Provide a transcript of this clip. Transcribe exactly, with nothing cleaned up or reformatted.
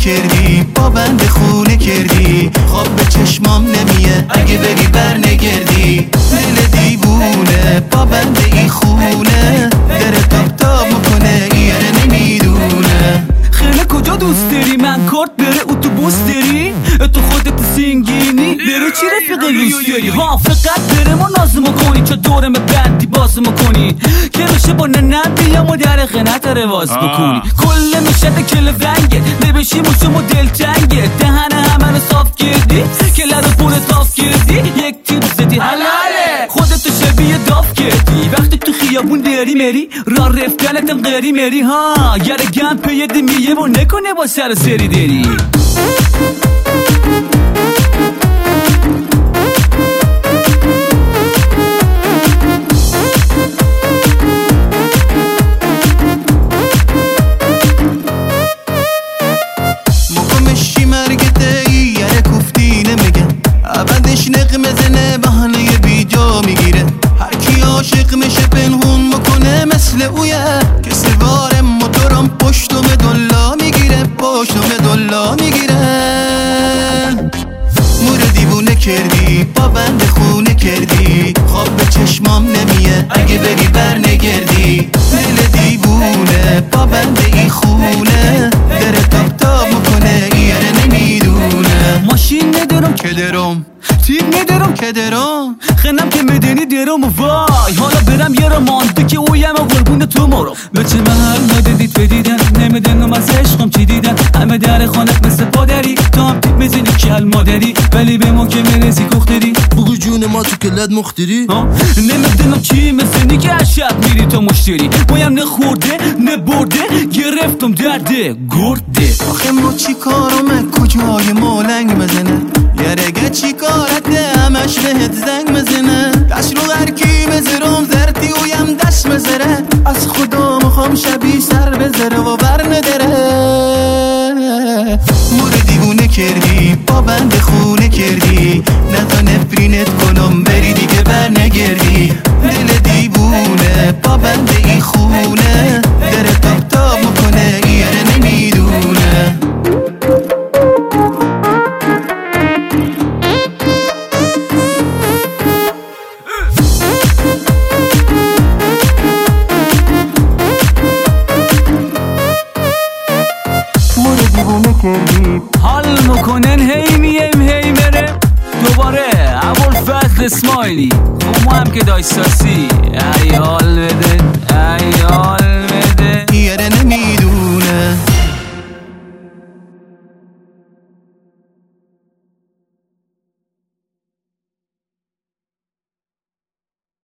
کردی، با بند خونه کردی، خواب به چشمام نمیه اگه بری بر نگردی. دل دیوونه با بند این خونه دره تاب تاب میکنه یاره نمیدونه. خیلی کجا دوست داری؟ من کارت بره اتوبوس داری؟ تو خودت سینگینی بره چی رفیق لوس داری؟ ها فقط بره ما نازمو کنی چه دورم بندی بازمو کنی که بشه با ننم بیام و در خنت رواز بکنی. کل مشهد کل ونگه نبشی موشم و دل تنگه دهن همه رو صاف کردی که لر پول صاف کردی یک تیر زدی حلاله خودتو شبیه داف کردی وقتی تو خیابون داری مری را رفتنتم غیری مری ها یاره گم پیده میه و نکنه با سر سری داری. مقامشی مرگته ای یه کفتی نمیگن عبدش نقمه زنه بحانه بی جا میگیره. هر کی عاشق میشه پنهون میکنه مثل اویه که سوار موتورم پشتم دلا میگیره پشتم دلا میگیره. مور دیوونه کردی با بند خونه کردی خواب به چشمام نمیه اگه بری بر نگردی. دل دیوونه با بند این خونه دره تاب تاب میکنه یاره نمیدونه. ماشین ندارم که درم تیب ندارم که درم خنم که میدنی درم و وای حالا برم یه رو مانده که اویم و قربون تو مرو بچه محل ندیدید بدیدن نمیدنم از عشقم چی دیدن همه در خانت مثل پادری تو هم تیب میزنی کل مادری ولی به ما که میرسی کختری بگو جون ما تو کلت مختری نمیدنم چی میزنی که از شب میری تو مشتری بایم نخورده نبرده گرفتم درده گرده. آخه ما چی کارمه کجای مالنگ مزنه یارگه چی کارته همش بهت زنگ مزنه دست رو غرکی مزرم زرتی ویم دست مزره از خدا میخوام شبی سر بزره و بر نداره. مور دیوونه کردی با بند خونه کردی نتا نفرینت کنم بری دیگه بر نگردی. دل دیوونه با بند این خونه دره تاب تاب میکنه یاره نمیدونه. حال میکنن هی میم هی مره دوباره ابوالفضل اسماعیلی ما هم که دایستاسی ای حال